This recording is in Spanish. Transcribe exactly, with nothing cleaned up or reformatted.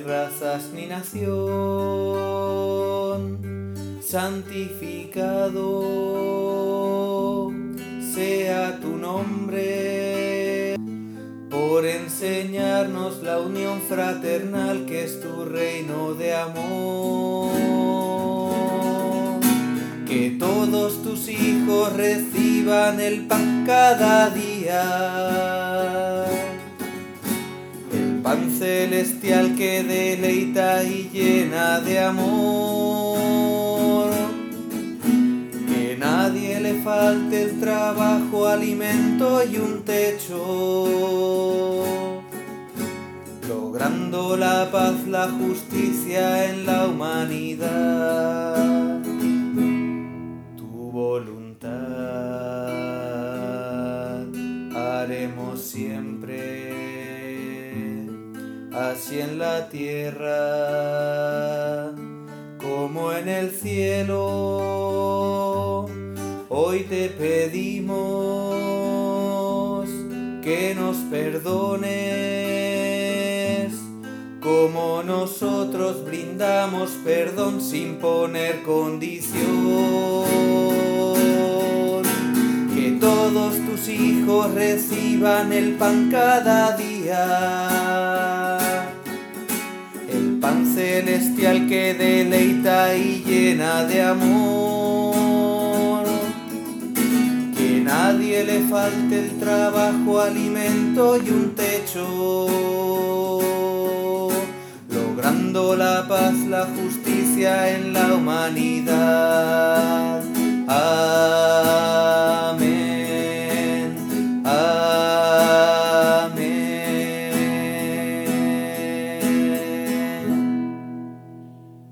razas ni nación, santificado sea tu nombre, por enseñarnos la unión fraternal que es tu reino de amor. Que todos tus hijos reciban el pan cada día, el pan celestial que deleita y llena de amor. Que nadie le falte el trabajo, alimento y un techo, logrando la paz, la justicia en la humanidad. Tu voluntad haremos siempre, así en la tierra como en el cielo. Hoy te pedimos que nos perdones, como nosotros brindamos perdón sin poner condición. Que todos tus hijos reciban el pan cada día, el pan celestial que deleita y llena de amor. Que nadie le falte el trabajo, alimento y un techo, logrando la paz, la justicia en la humanidad.